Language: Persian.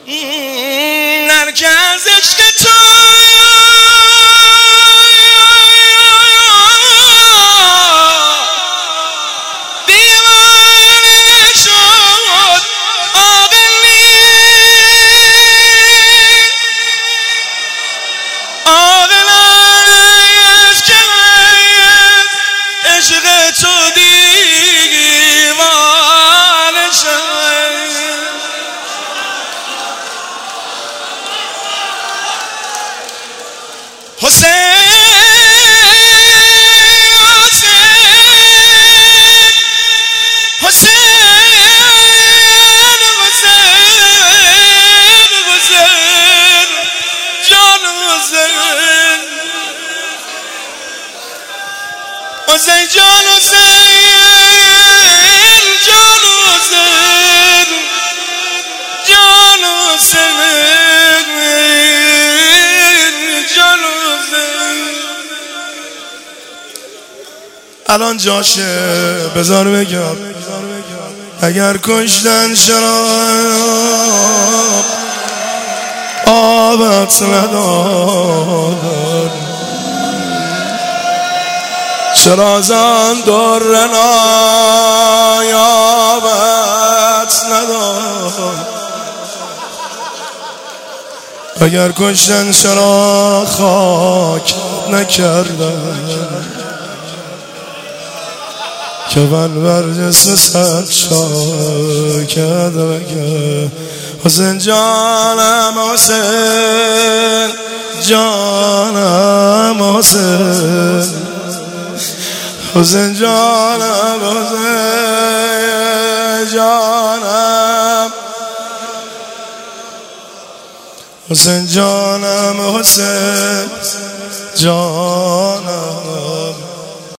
مرکز عشق تو دیوانه شد عاقل نیست عاقلانه که عشق تو دیوانه شد حسین حسین جان حسین جان حسین جان حسین جان حسین الان جاشه بذار بگم اگر کشتن شراب آبت نداد چرا زن در نایابت نداد اگر کشتن چرا خاک نکردن که من بر جسم سر شاکد بگه حسین جانم حسین جانم حسین حسین جانم حسین جانم حسین جانم حسین جانم